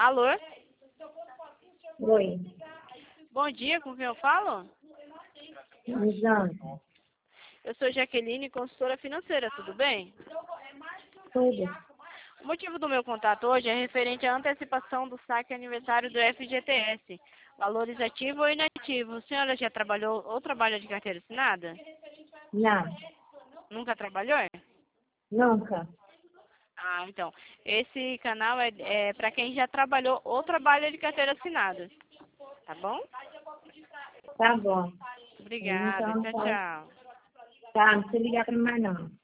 Alô? Oi. Bom dia, com quem eu falo? Lisandro. Eu sou Jaqueline, consultora financeira, tudo bem? Tudo. O motivo do meu contato hoje é referente à antecipação do saque aniversário do FGTS, valores ativo ou inativo. A senhora já trabalhou ou trabalha de carteira assinada? Não. Nunca trabalhou? Nunca. Ah, então. Esse canal é para quem já trabalhou ou trabalha de carteira assinada. Tá bom? Tá bom. Obrigada. Então, Tchau, tchau. tá. Não precisa ligar para mais não.